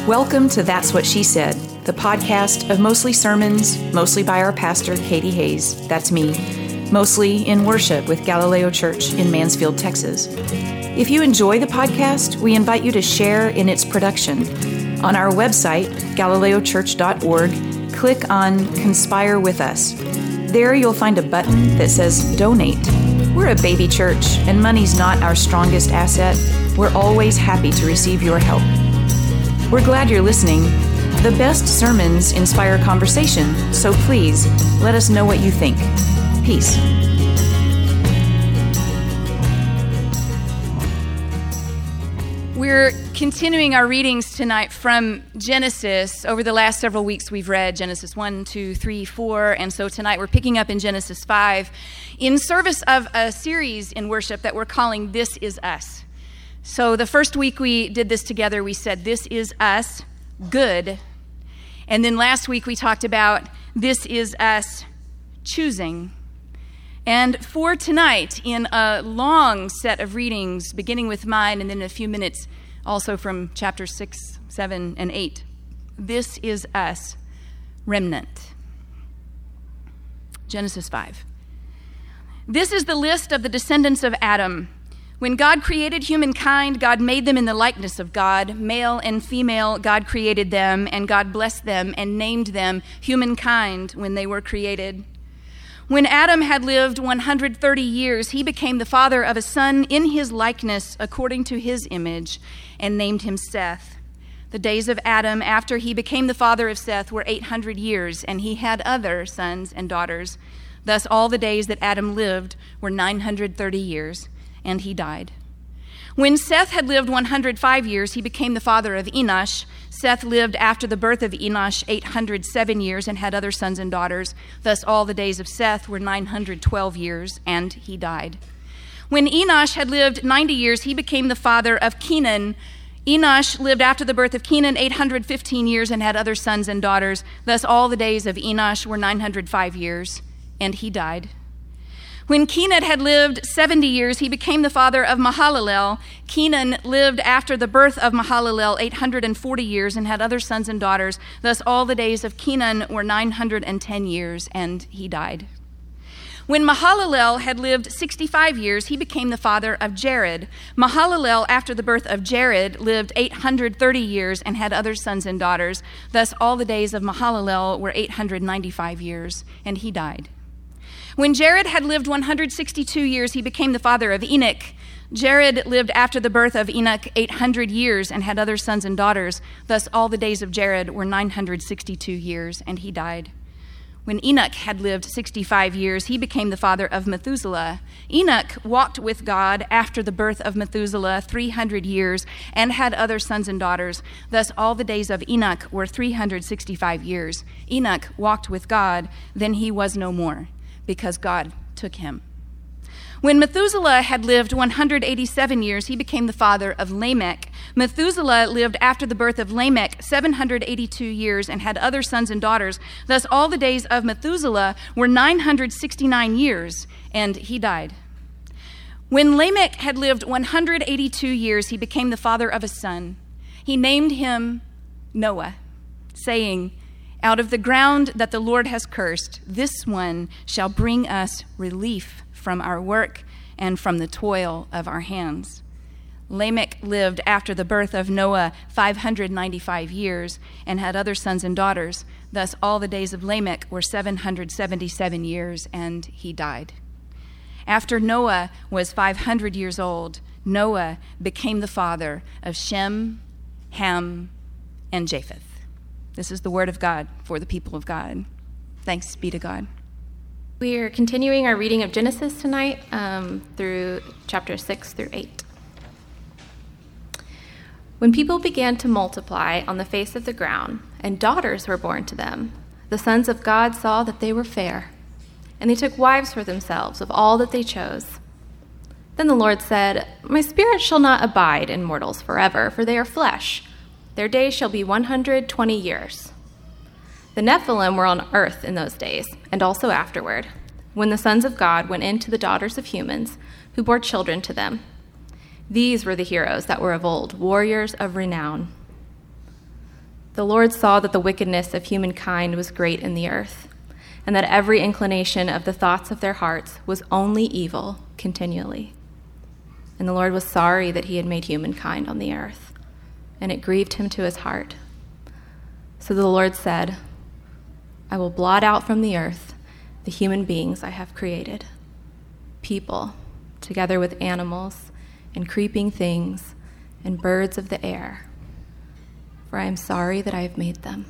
Welcome to That's What She Said, the podcast of mostly sermons, mostly by our pastor, Katie Hayes, that's me, mostly in worship with Galileo Church in Mansfield, Texas. If you enjoy the podcast, we invite you to share in its production. On our website, galileochurch.org, click on Conspire With Us. There you'll find a button that says Donate. We're a baby church, and money's not our strongest asset. We're always happy to receive your help. We're glad you're listening. The best sermons inspire conversation, so please let us know what you think. Peace. We're continuing our readings tonight from Genesis. Over the last several weeks, we've read Genesis 1, 2, 3, 4, and so tonight we're picking up in Genesis 5 in service of a series in worship that we're calling This Is Us. So the first week we did this together, we said, this is us, good. And then last week we talked about this is us, choosing. And for tonight, in a long set of readings, beginning with mine and then a few minutes also from chapters 6, 7, and 8, this is us, remnant. Genesis 5. This is the list of the descendants of Adam. When God created humankind, God made them in the likeness of God. Male and female, God created them, and God blessed them and named them humankind when they were created. When Adam had lived 130 years, he became the father of a son in his likeness according to his image and named him Seth. The days of Adam after he became the father of Seth were 800 years, and he had other sons and daughters. Thus all the days that Adam lived were 930 years. And he died. When Seth had lived 105 years, he became the father of Enosh. Seth lived after the birth of Enosh 807 years and had other sons and daughters. Thus all the days of Seth were 912 years, and he died. When Enosh had lived 90 years, he became the father of Kenan. Enosh lived after the birth of Kenan 815 years and had other sons and daughters. Thus all the days of Enosh were 905 years, and he died. When Kenan had lived 70 years, he became the father of Mahalalel. Kenan lived after the birth of Mahalalel 840 years and had other sons and daughters. Thus all the days of Kenan were 910 years, and he died. When Mahalalel had lived 65 years, he became the father of Jared. Mahalalel, after the birth of Jared, lived 830 years and had other sons and daughters. Thus all the days of Mahalalel were 895 years, and he died. When Jared had lived 162 years, he became the father of Enoch. Jared lived after the birth of Enoch 800 years and had other sons and daughters. Thus all the days of Jared were 962 years, and he died. When Enoch had lived 65 years, he became the father of Methuselah. Enoch walked with God after the birth of Methuselah 300 years and had other sons and daughters. Thus all the days of Enoch were 365 years. Enoch walked with God, then he was no more, because God took him. When Methuselah had lived 187 years, he became the father of Lamech. Methuselah lived after the birth of Lamech 782 years and had other sons and daughters. Thus all the days of Methuselah were 969 years, and he died. When Lamech had lived 182 years, he became the father of a son. He named him Noah, saying, out of the ground that the Lord has cursed, this one shall bring us relief from our work and from the toil of our hands. Lamech lived after the birth of Noah 595 years and had other sons and daughters. Thus all the days of Lamech were 777 years, and he died. After Noah was 500 years old, Noah became the father of Shem, Ham, and Japheth. This is the word of God for the people of God. Thanks be to God. We are continuing our reading of Genesis tonight through chapter 6 through 8. When people began to multiply on the face of the ground, and daughters were born to them, the sons of God saw that they were fair, and they took wives for themselves of all that they chose. Then the Lord said, my spirit shall not abide in mortals forever, for they are flesh. Their days shall be 120 years. The Nephilim were on earth in those days, and also afterward, when the sons of God went in to the daughters of humans, who bore children to them. These were the heroes that were of old, warriors of renown. The Lord saw that the wickedness of humankind was great in the earth, and that every inclination of the thoughts of their hearts was only evil continually. And the Lord was sorry that he had made humankind on the earth, and it grieved him to his heart. So the Lord said, I will blot out from the earth the human beings I have created, people, together with animals and creeping things and birds of the air, for I am sorry that I have made them.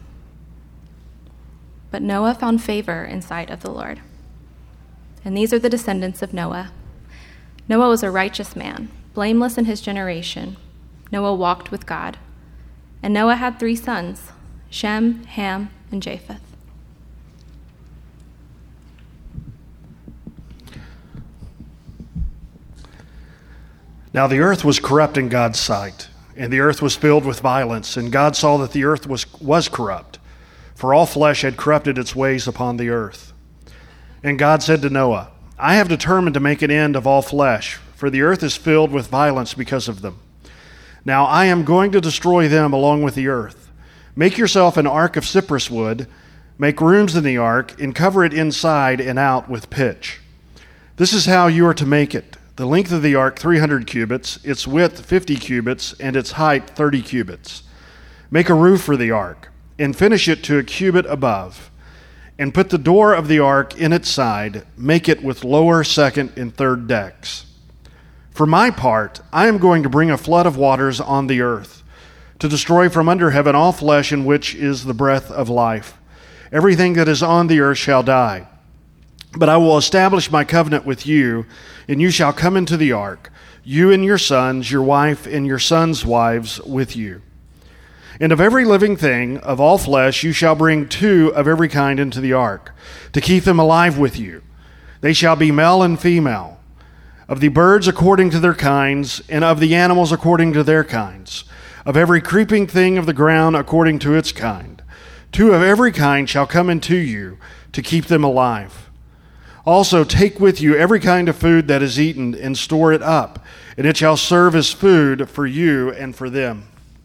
But Noah found favor in sight of the Lord. And these are the descendants of Noah. Noah was a righteous man, blameless in his generation. Noah walked with God. And Noah had 3 sons, Shem, Ham, and Japheth. Now the earth was corrupt in God's sight, and the earth was filled with violence, and God saw that the earth was corrupt, for all flesh had corrupted its ways upon the earth. And God said to Noah, I have determined to make an end of all flesh, for the earth is filled with violence because of them. Now I am going to destroy them along with the earth. Make yourself an ark of cypress wood, make rooms in the ark, and cover it inside and out with pitch. This is how you are to make it. The length of the ark 300 cubits, its width 50 cubits, and its height 30 cubits. Make a roof for the ark, and finish it to a cubit above. And put the door of the ark in its side, make it with lower, second, and third decks. For my part, I am going to bring a flood of waters on the earth, to destroy from under heaven all flesh in which is the breath of life. Everything that is on the earth shall die. But I will establish my covenant with you, and you shall come into the ark, you and your sons, your wife, and your sons' wives with you. And of every living thing, of all flesh, you shall bring 2 of every kind into the ark, to keep them alive with you. They shall be male and female, of the birds according to their kinds, and of the animals according to their kinds, of every creeping thing of the ground according to its kind. 2 of every kind shall come into you, to keep them alive. Also take with you every kind of food that is eaten, and store it up, and it shall serve as food for you and for them.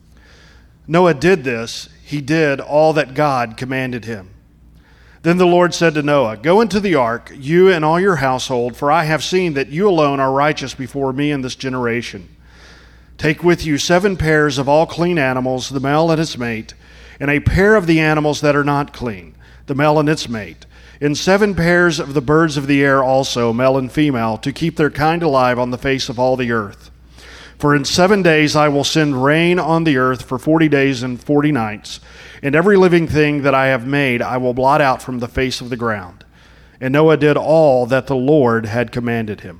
Noah did this. He did all that God commanded him. Then the Lord said to Noah, Go into the ark, you and all your household, for I have seen that you alone are righteous before me in this generation. Take with you 7 pairs of all clean animals, the male and its mate, and a pair of the animals that are not clean, the male and its mate, and 7 pairs of the birds of the air also, male and female, to keep their kind alive on the face of all the earth. For in 7 days I will send rain on the earth for 40 days and 40 nights, and every living thing that I have made I will blot out from the face of the ground. And Noah did all that the Lord had commanded him.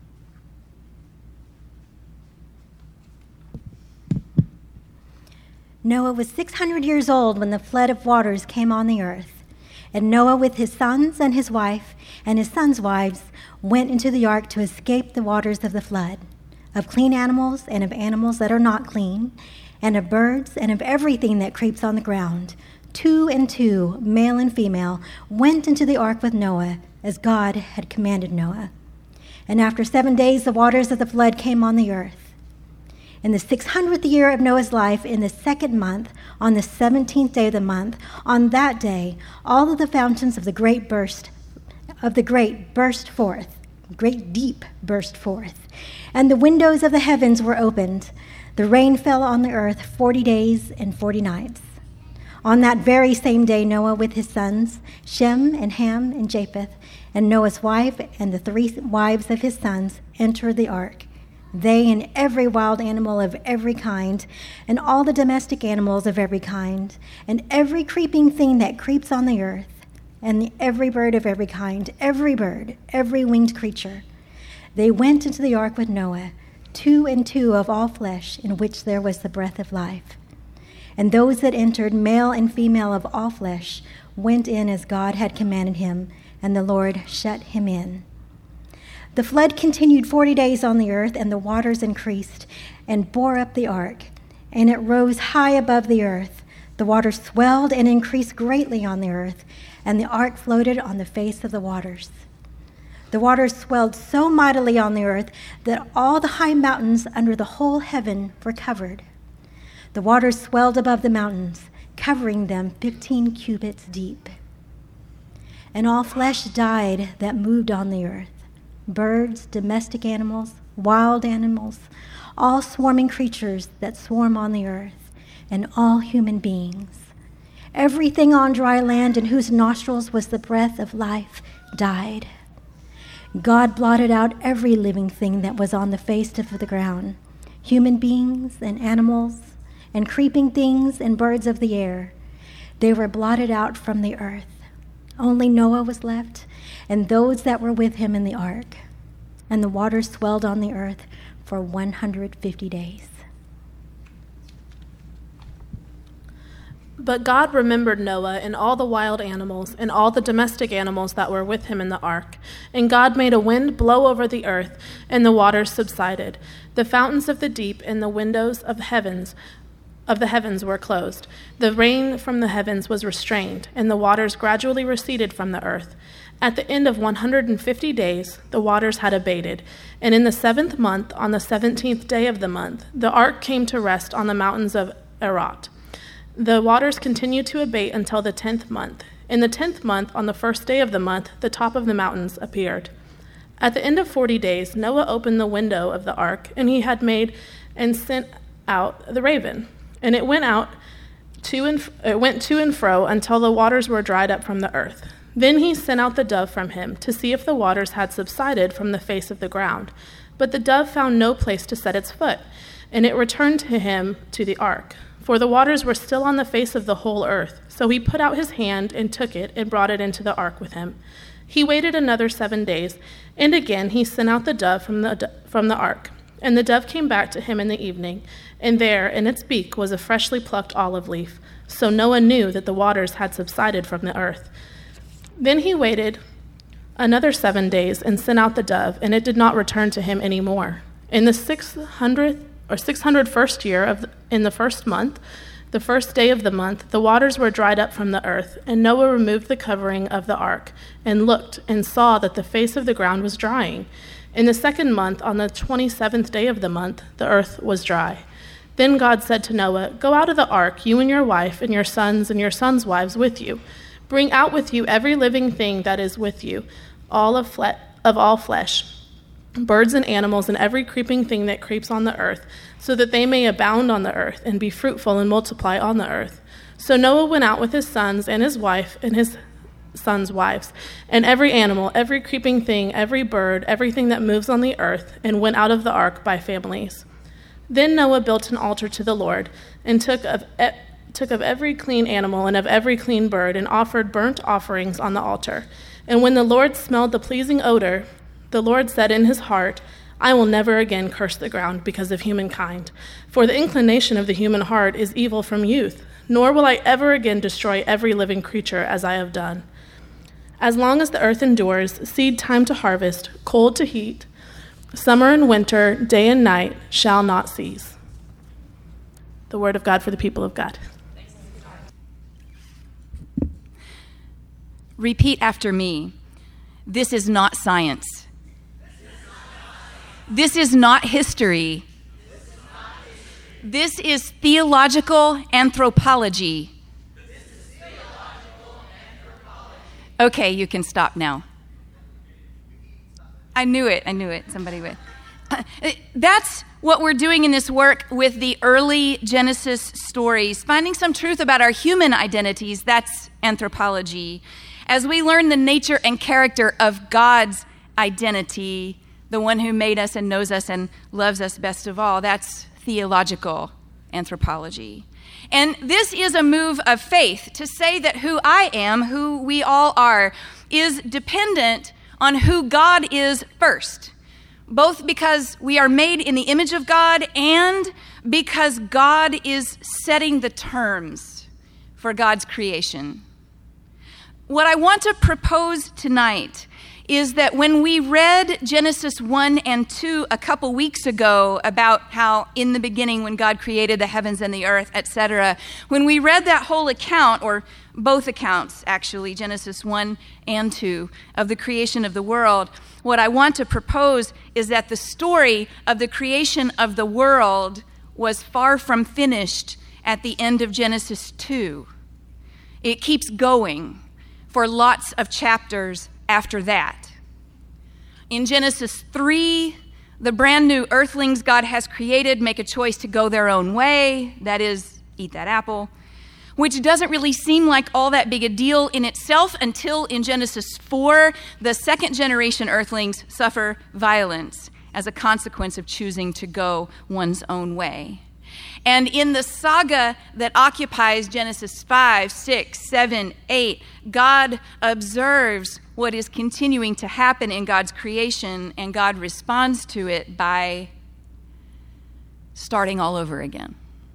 Noah was 600 years old when the flood of waters came on the earth. And Noah with his sons and his wife and his sons' wives went into the ark to escape the waters of the flood, of clean animals and of animals that are not clean, and of birds and of everything that creeps on the ground. 2 and 2, male and female, went into the ark with Noah, as God had commanded Noah. And after 7 days the waters of the flood came on the earth. In the 600th year of Noah's life, in the 2nd month, on the 17th day of the month, on that day, all of the fountains of the great deep burst forth, and the windows of the heavens were opened. The rain fell on the earth 40 days and 40 nights. On that very same day, Noah with his sons, Shem and Ham and Japheth, and Noah's wife and the 3 wives of his sons entered the ark. They and every wild animal of every kind, and all the domestic animals of every kind, and every creeping thing that creeps on the earth, and every bird of every kind, every bird, every winged creature. They went into the ark with Noah, 2 and 2 of all flesh, in which there was the breath of life. And those that entered, male and female of all flesh, went in as God had commanded him, and the Lord shut him in. The flood continued 40 days on the earth, and the waters increased and bore up the ark, and it rose high above the earth. The waters swelled and increased greatly on the earth, and the ark floated on the face of the waters. The waters swelled so mightily on the earth that all the high mountains under the whole heaven were covered. The waters swelled above the mountains, covering them 15 cubits deep. And all flesh died that moved on the earth, birds, domestic animals, wild animals, all swarming creatures that swarm on the earth, and all human beings. Everything on dry land in whose nostrils was the breath of life died. God blotted out every living thing that was on the face of the ground, human beings and animals and creeping things and birds of the air. They were blotted out from the earth. Only Noah was left, and those that were with him in the ark. And the waters swelled on the earth for 150 days. But God remembered Noah and all the wild animals and all the domestic animals that were with him in the ark. And God made a wind blow over the earth, and the waters subsided. The fountains of the deep and the windows of the heavens were closed. The rain from the heavens was restrained, and the waters gradually receded from the earth. At the end of 150 days, the waters had abated, and in the 7th month, on the 17th day of the month, the ark came to rest on the mountains of Ararat. The waters continued to abate until the 10th month. In the 10th month, on the 1st day of the month, the top of the mountains appeared. At the end of 40 days, Noah opened the window of the ark, and he had made and sent out the raven. And it went to and fro until the waters were dried up from the earth. Then he sent out the dove from him to see if the waters had subsided from the face of the ground. But the dove found no place to set its foot, and it returned to him to the ark. For the waters were still on the face of the whole earth. So he put out his hand and took it and brought it into the ark with him. He waited another 7 days, and again he sent out the dove from the ark. And the dove came back to him in the evening, and there in its beak was a freshly plucked olive leaf. So Noah knew that the waters had subsided from the earth. Then he waited another 7 days and sent out the dove, and it did not return to him any more. In the 601st year in the 1st month, the 1st day of the month, the waters were dried up from the earth, and Noah removed the covering of the ark, and looked, and saw that the face of the ground was drying. In the 2nd month, on the 27th day of the month, the earth was dry. Then God said to Noah, "Go out of the ark, you and your wife, and your sons wives with you. Bring out with you every living thing that is with you, all of all flesh, birds and animals, and every creeping thing that creeps on the earth, so that they may abound on the earth, and be fruitful and multiply on the earth." So Noah went out with his sons and his wife and his sons' wives, and every animal, every creeping thing, every bird, everything that moves on the earth, and went out of the ark by families. Then Noah built an altar to the Lord, and took of every clean animal and of every clean bird, and offered burnt offerings on the altar. And when the Lord smelled the pleasing odor, the Lord said in his heart, "I will never again curse the ground because of humankind, for the inclination of the human heart is evil from youth, nor will I ever again destroy every living creature as I have done. As long as the earth endures, seed time to harvest, cold to heat, summer and winter, day and night shall not cease." The word of God for the people of God. Repeat after me. This is not science. This is not history. This is theological anthropology. Okay, you can stop now. I knew it. Somebody would. That's what we're doing in this work with the early Genesis stories, finding some truth about our human identities. That's anthropology. As we learn the nature and character of God's identity, the one who made us and knows us and loves us best of all, that's theological anthropology. And this is a move of faith to say that who I am, who we all are, is dependent on who God is first, both because we are made in the image of God and because God is setting the terms for God's creation. What I want to propose tonight is that when we read Genesis 1 and 2 a couple weeks ago about how in the beginning when God created the heavens and the earth, etc., when we read that whole account, or both accounts actually, Genesis 1 and 2, of the creation of the world, what I want to propose is that the story of the creation of the world was far from finished at the end of Genesis 2. It keeps going for lots of chapters after that. In Genesis 3, the brand new earthlings God has created make a choice to go their own way, that is, eat that apple, which doesn't really seem like all that big a deal in itself until in Genesis 4, the second generation earthlings suffer violence as a consequence of choosing to go one's own way. And in the saga that occupies Genesis 5, 6, 7, 8, God observes what is continuing to happen in God's creation, and God responds to it by starting all over again.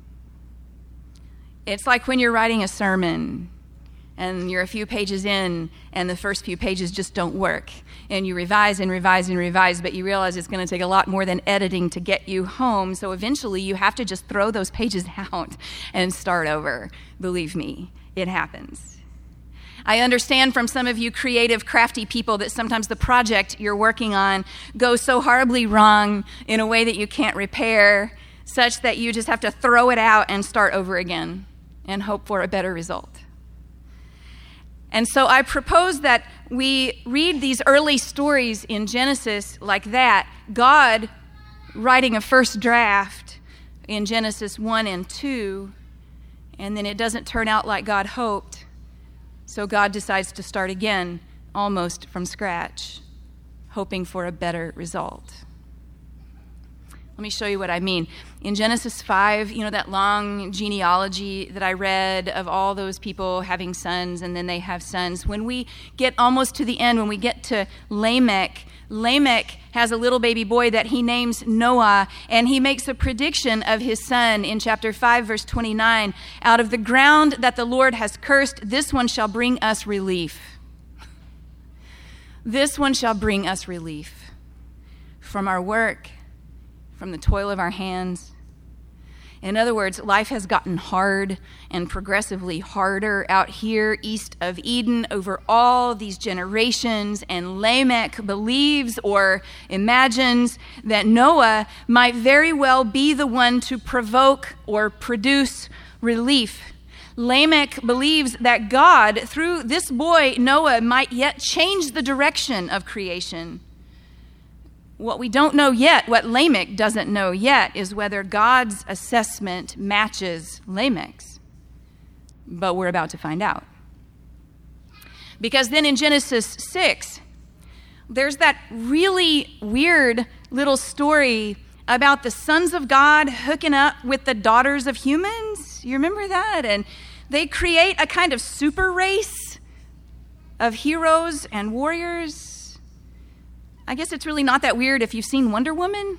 It's like when you're writing a sermon and you're a few pages in and the first few pages just don't work, and you revise and revise and revise, but you realize it's going to take a lot more than editing to get you home, so eventually you have to just throw those pages out and start over. Believe me, it happens. I understand from some of you creative, crafty people that sometimes the project you're working on goes so horribly wrong in a way that you can't repair, such that you just have to throw it out and start over again and hope for a better result. And so I propose that we read these early stories in Genesis like that, God writing a first draft in Genesis 1 and 2, and then it doesn't turn out like God hoped, so God decides to start again, almost from scratch, hoping for a better result. Let me show you what I mean. In Genesis 5, you know that long genealogy that I read of all those people having sons, and then they have sons. When we get almost to the end, when we get to Lamech, Lamech has a little baby boy that he names Noah, and he makes a prediction of his son in chapter 5, verse 29. Out of the ground that the Lord has cursed, this one shall bring us relief. This one shall bring us relief from our work, from the toil of our hands. In other words, life has gotten hard and progressively harder out here east of Eden over all these generations, and Lamech believes or imagines that Noah might very well be the one to provoke or produce relief. Lamech believes that God, through this boy Noah, might yet change the direction of creation. What we don't know yet, what Lamech doesn't know yet, is whether God's assessment matches Lamech's. But we're about to find out. Because then in Genesis 6, there's that really weird little story about the sons of God hooking up with the daughters of humans. You remember that? And they create a kind of super race of heroes and warriors. I guess it's really not that weird if you've seen Wonder Woman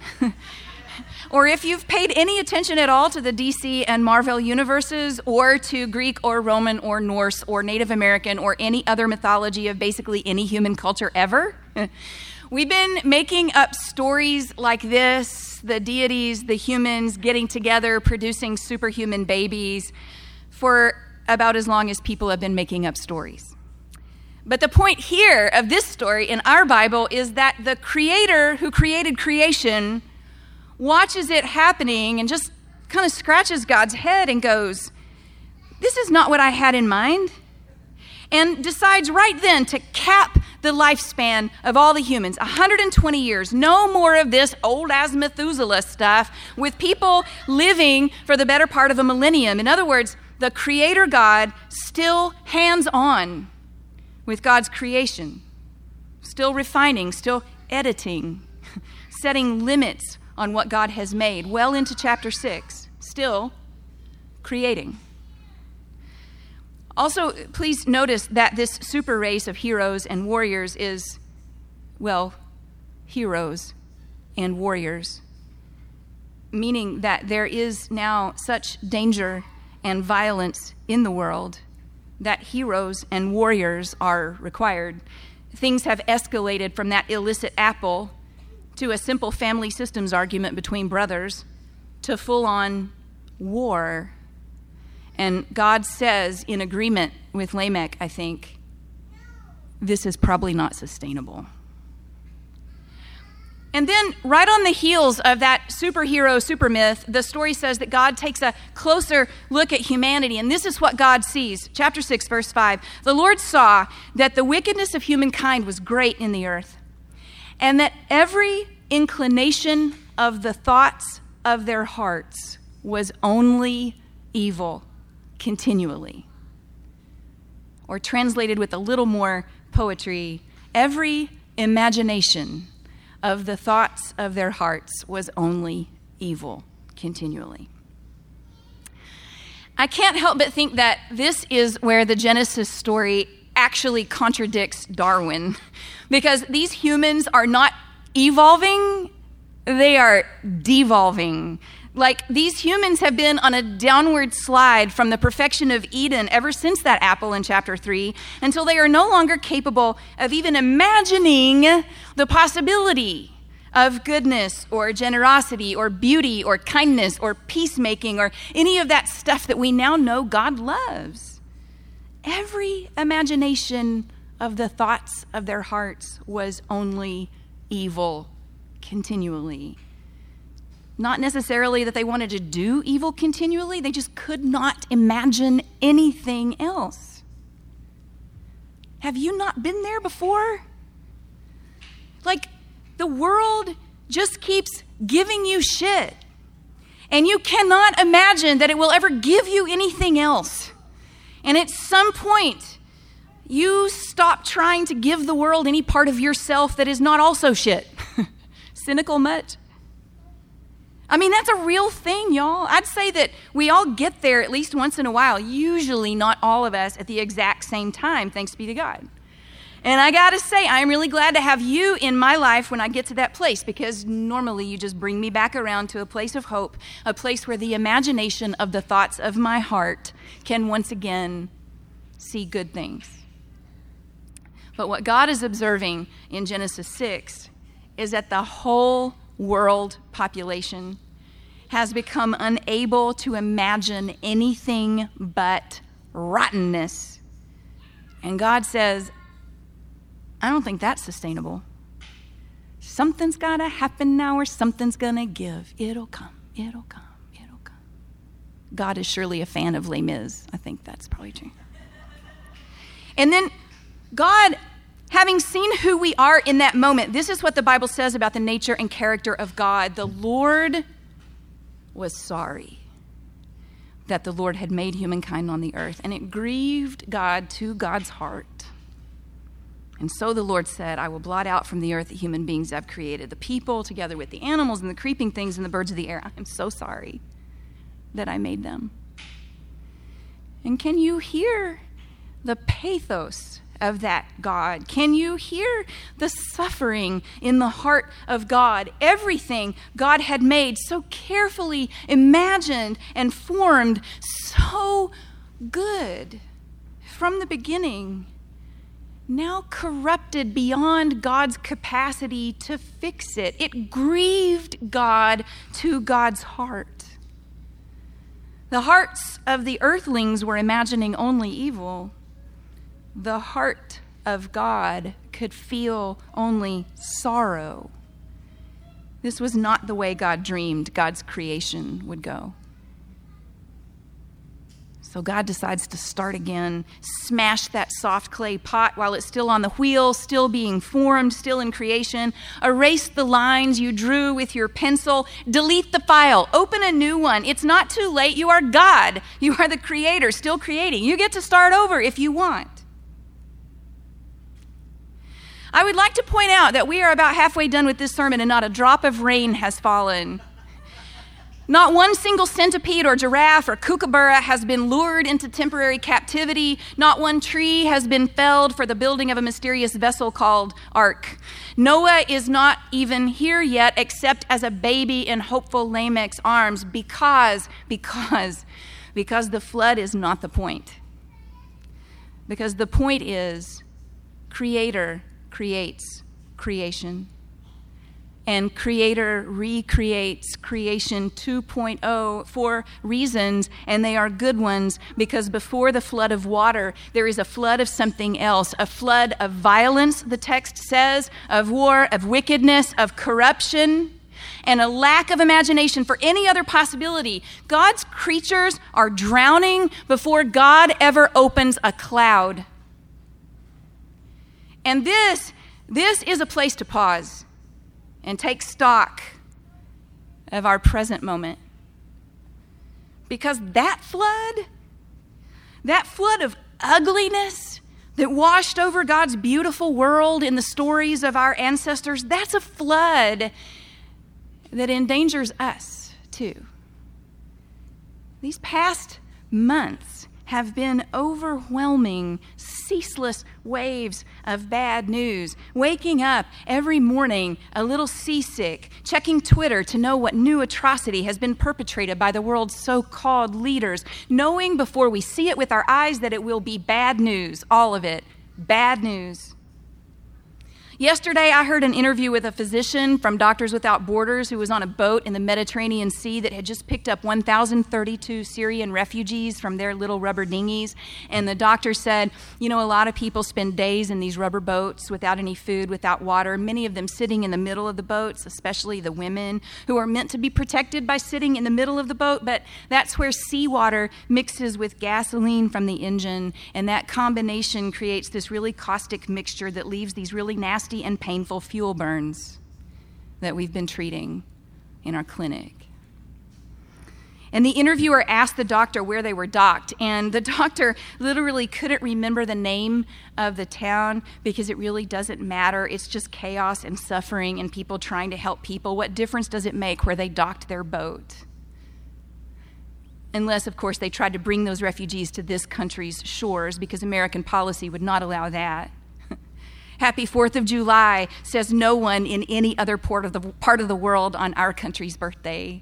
or if you've paid any attention at all to the DC and Marvel universes, or to Greek or Roman or Norse or Native American or any other mythology of basically any human culture ever. We've been making up stories like this, the deities, the humans getting together, producing superhuman babies, for about as long as people have been making up stories. But the point here of this story in our Bible is that the Creator who created creation watches it happening and just kind of scratches God's head and goes, "This is not what I had in mind," and decides right then to cap the lifespan of all the humans, 120 years. No more of this old as Methuselah stuff with people living for the better part of a millennium. In other words, the Creator God still hands-on with God's creation, still refining, still editing, setting limits on what God has made, well into chapter 6, still creating. Also, please notice that this super race of heroes and warriors is, well, heroes and warriors, meaning that there is now such danger and violence in the world that heroes and warriors are required. Things have escalated from that illicit apple to a simple family systems argument between brothers to full-on war. And God says, in agreement with Lamech, I think, this is probably not sustainable. And then, right on the heels of that superhero super myth, the story says that God takes a closer look at humanity, and this is what God sees. Chapter 6, verse 5. The Lord saw that the wickedness of humankind was great in the earth, and that every inclination of the thoughts of their hearts was only evil continually. Or translated with a little more poetry, every imagination of the thoughts of their hearts was only evil continually. I can't help but think that this is where the Genesis story actually contradicts Darwin, because these humans are not evolving, they are devolving. Like, these humans have been on a downward slide from the perfection of Eden ever since that apple in chapter 3, until they are no longer capable of even imagining the possibility of goodness or generosity or beauty or kindness or peacemaking or any of that stuff that we now know God loves. Every imagination of the thoughts of their hearts was only evil continually. Not necessarily that they wanted to do evil continually, they just could not imagine anything else. Have you not been there before? Like, the world just keeps giving you shit, and you cannot imagine that it will ever give you anything else. And at some point, you stop trying to give the world any part of yourself that is not also shit. Cynical much? I mean, that's a real thing, y'all. I'd say that we all get there at least once in a while, usually not all of us at the exact same time, thanks be to God. And I gotta say, I'm really glad to have you in my life when I get to that place, because normally you just bring me back around to a place of hope, a place where the imagination of the thoughts of my heart can once again see good things. But what God is observing in Genesis 6 is that the whole world population has become unable to imagine anything but rottenness. And God says, I don't think that's sustainable. Something's got to happen now, or something's going to give. It'll come, it'll come, it'll come. God is surely a fan of Les Mis. I think that's probably true. And then God, having seen who we are in that moment, this is what the Bible says about the nature and character of God. The Lord was sorry that the Lord had made humankind on the earth, and it grieved God to God's heart. And so the Lord said, I will blot out from the earth the human beings I've created, the people together with the animals and the creeping things and the birds of the air. I am so sorry that I made them. And can you hear the pathos of that God? Can you hear the suffering in the heart of God? Everything God had made so carefully imagined and formed, so good from the beginning, now corrupted beyond God's capacity to fix it. It grieved God to God's heart. The hearts of the earthlings were imagining only evil. The heart of God could feel only sorrow. This was not the way God dreamed God's creation would go. So God decides to start again, smash that soft clay pot while it's still on the wheel, still being formed, still in creation. Erase the lines you drew with your pencil. Delete the file. Open a new one. It's not too late. You are God. You are the creator, still creating. You get to start over if you want. I would like to point out that we are about halfway done with this sermon and not a drop of rain has fallen. Not one single centipede or giraffe or kookaburra has been lured into temporary captivity. Not one tree has been felled for the building of a mysterious vessel called Ark. Noah is not even here yet except as a baby in hopeful Lamech's arms because the flood is not the point. Because the point is, Creator creates creation. And Creator recreates creation 2.0 for reasons, and they are good ones, because before the flood of water, there is a flood of something else, a flood of violence, the text says, of war, of wickedness, of corruption, and a lack of imagination for any other possibility. God's creatures are drowning before God ever opens a cloud. And this is a place to pause and take stock of our present moment. Because that flood of ugliness that washed over God's beautiful world in the stories of our ancestors, that's a flood that endangers us too. These past months have been overwhelming, ceaseless waves of bad news. Waking up every morning a little seasick, checking Twitter to know what new atrocity has been perpetrated by the world's so-called leaders, knowing before we see it with our eyes that it will be bad news, all of it, bad news. Yesterday, I heard an interview with a physician from Doctors Without Borders who was on a boat in the Mediterranean Sea that had just picked up 1,032 Syrian refugees from their little rubber dinghies. And the doctor said, a lot of people spend days in these rubber boats without any food, without water, many of them sitting in the middle of the boats, especially the women who are meant to be protected by sitting in the middle of the boat. But that's where seawater mixes with gasoline from the engine, and that combination creates this really caustic mixture that leaves these really nasty and painful fuel burns that we've been treating in our clinic. And the interviewer asked the doctor where they were docked, and the doctor literally couldn't remember the name of the town because it really doesn't matter. It's just chaos and suffering and people trying to help people. What difference does it make where they docked their boat? Unless, of course, they tried to bring those refugees to this country's shores, because American policy would not allow that. Happy 4th of July, says no one in any other part of the world on our country's birthday.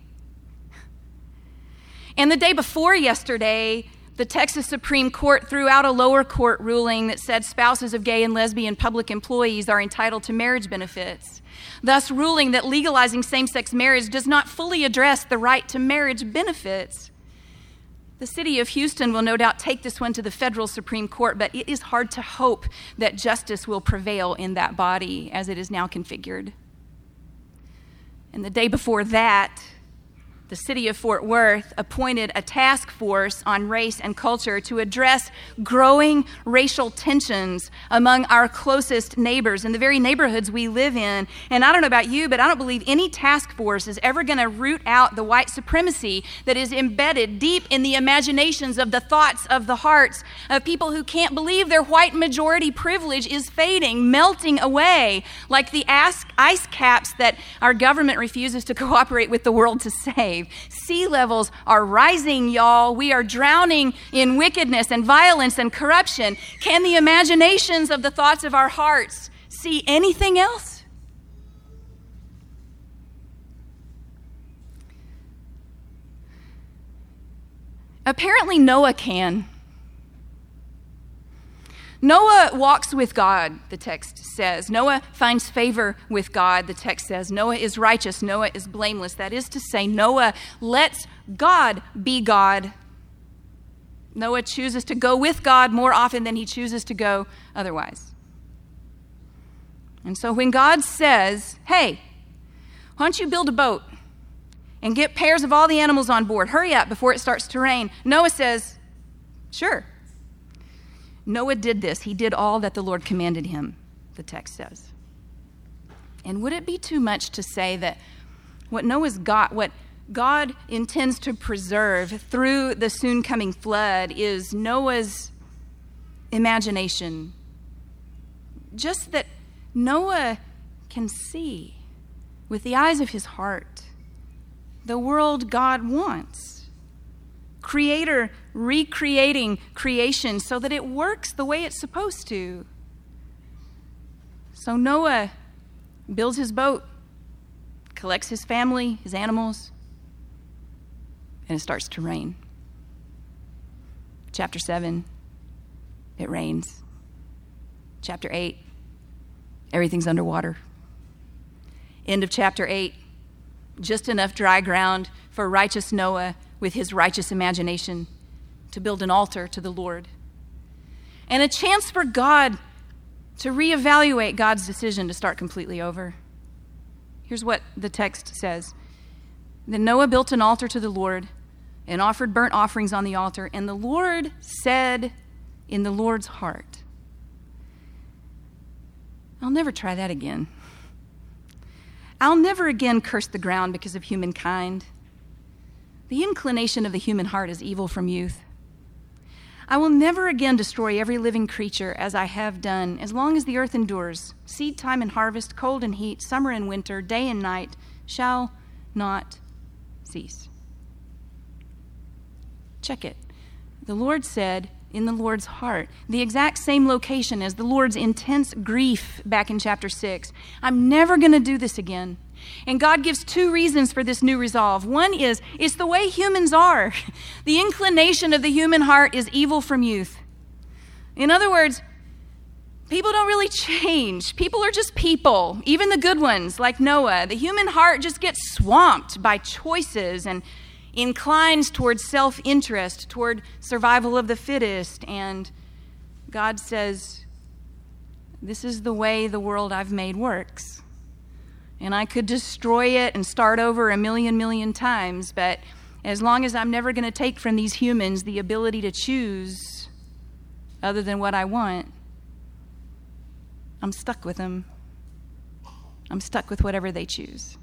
And the day before yesterday, the Texas Supreme Court threw out a lower court ruling that said spouses of gay and lesbian public employees are entitled to marriage benefits, thus ruling that legalizing same-sex marriage does not fully address the right to marriage benefits. The city of Houston will no doubt take this one to the federal Supreme Court, but it is hard to hope that justice will prevail in that body as it is now configured. And the day before that, the city of Fort Worth appointed a task force on race and culture to address growing racial tensions among our closest neighbors in the very neighborhoods we live in. And I don't know about you, but I don't believe any task force is ever going to root out the white supremacy that is embedded deep in the imaginations of the thoughts of the hearts of people who can't believe their white majority privilege is fading, melting away like the ice caps that our government refuses to cooperate with the world to save. Sea levels are rising, y'all. We are drowning in wickedness and violence and corruption. Can the imaginations of the thoughts of our hearts see anything else? Apparently, Noah can. Noah walks with God, the text says. Noah finds favor with God, the text says. Noah is righteous. Noah is blameless. That is to say, Noah lets God be God. Noah chooses to go with God more often than he chooses to go otherwise. And so when God says, hey, why don't you build a boat and get pairs of all the animals on board? Hurry up before it starts to rain. Noah says, sure. Noah did this. He did all that the Lord commanded him, the text says. And would it be too much to say that what God intends to preserve through the soon coming flood is Noah's imagination? Just that Noah can see with the eyes of his heart the world God wants. Creator recreating creation so that it works the way it's supposed to. So Noah builds his boat, collects his family, his animals, and it starts to rain. Chapter 7, it rains. Chapter 8, everything's underwater. End of chapter 8. Just enough dry ground for righteous Noah with his righteous imagination to build an altar to the Lord. And a chance for God to reevaluate God's decision to start completely over. Here's what the text says. Then Noah built an altar to the Lord and offered burnt offerings on the altar. And the Lord said in the Lord's heart, I'll never try that again. I'll never again curse the ground because of humankind. The inclination of the human heart is evil from youth. I will never again destroy every living creature as I have done, as long as the earth endures. Seed time and harvest, cold and heat, summer and winter, day and night shall not cease. Check it. The Lord said in the Lord's heart, the exact same location as the Lord's intense grief back in chapter 6. I'm never going to do this again. And God gives two reasons for this new resolve. One is, it's the way humans are. The inclination of the human heart is evil from youth. In other words, people don't really change. People are just people, even the good ones, like Noah. The human heart just gets swamped by choices and inclines towards self-interest, toward survival of the fittest. And God says, this is the way the world I've made works. And I could destroy it and start over a million times, but as long as I'm never going to take from these humans the ability to choose other than what I want, I'm stuck with them. I'm stuck with whatever they choose.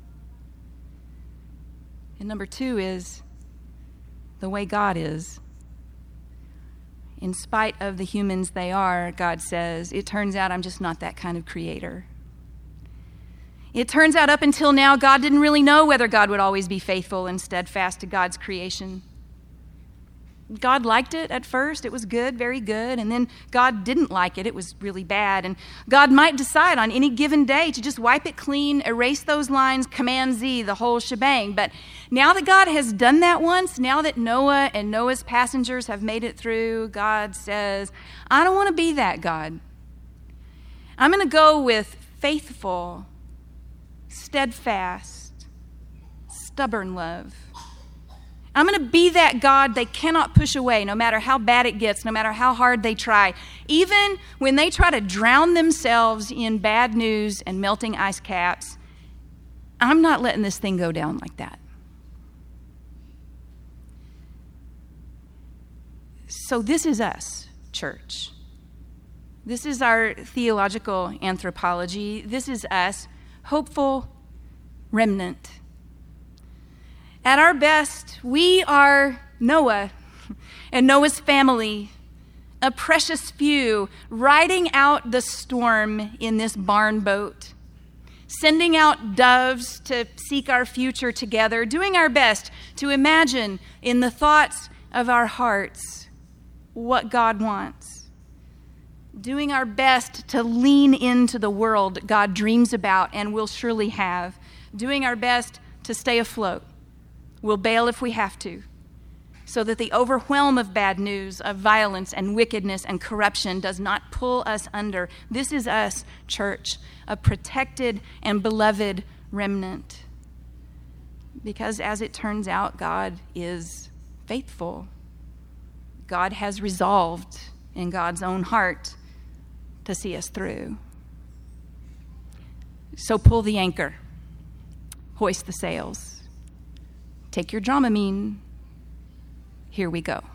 And number two is the way God is. In spite of the humans they are, God says, it turns out I'm just not that kind of creator. It turns out up until now, God didn't really know whether God would always be faithful and steadfast to God's creation. God liked it at first. It was good, very good. And then God didn't like it. It was really bad. And God might decide on any given day to just wipe it clean, erase those lines, Command Z, the whole shebang. But now that God has done that once, now that Noah and Noah's passengers have made it through, God says, I don't want to be that God. I'm going to go with faithful, steadfast, stubborn love. I'm going to be that God they cannot push away, no matter how bad it gets, no matter how hard they try. Even when they try to drown themselves in bad news and melting ice caps, I'm not letting this thing go down like that. So this is us, church. This is our theological anthropology. This is us, hopeful remnant. At our best, we are Noah and Noah's family, a precious few riding out the storm in this barn boat, sending out doves to seek our future together, doing our best to imagine in the thoughts of our hearts what God wants, doing our best to lean into the world God dreams about and will surely have, doing our best to stay afloat. We'll bail if we have to, so that the overwhelm of bad news, of violence and wickedness and corruption does not pull us under. This is us, church, a protected and beloved remnant. Because as it turns out, God is faithful. God has resolved in God's own heart to see us through. So pull the anchor, hoist the sails. Take your Dramamine. Here we go.